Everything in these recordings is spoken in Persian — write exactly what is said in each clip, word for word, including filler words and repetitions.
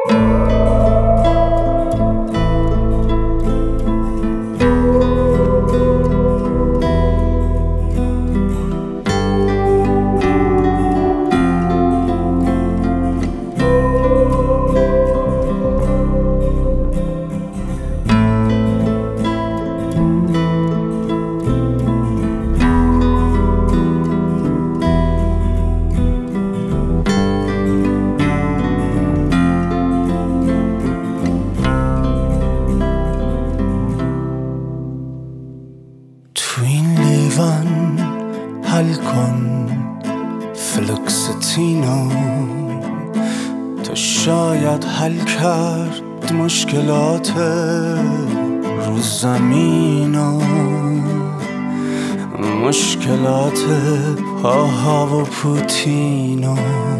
تو این لیوان حل کن فلوکستینو، تو شاید حل کرد مشکلات رو زمینو، مشکلات پاها و پوتینو،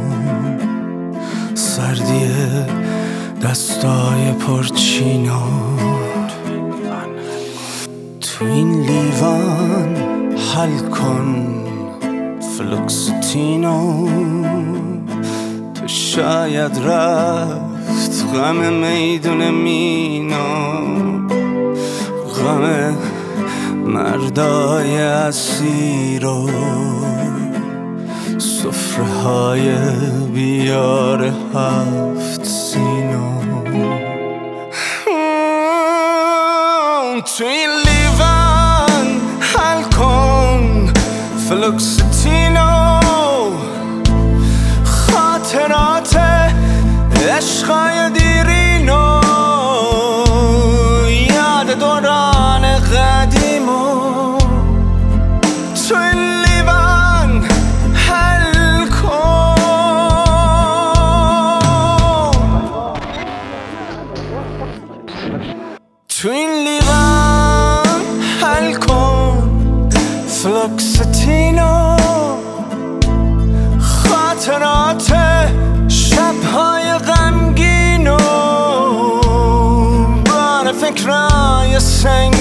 سردی دستای پرچینو. تو این لیوان حل کن فلوکستینو، تو شاید رفت غم میدون مینو، غم مردای اسیرو، سفره های بیار هفت سینو. تو این لیوان حل کن فلوکستینو، خاطرات عشقای دیرینو، یاد دوران قدیمو. تو این لیوان حل کن، تو این لیوان حل کن فلوکستینو، خاطرات شبهای غمگینو، بار فکرای سنگ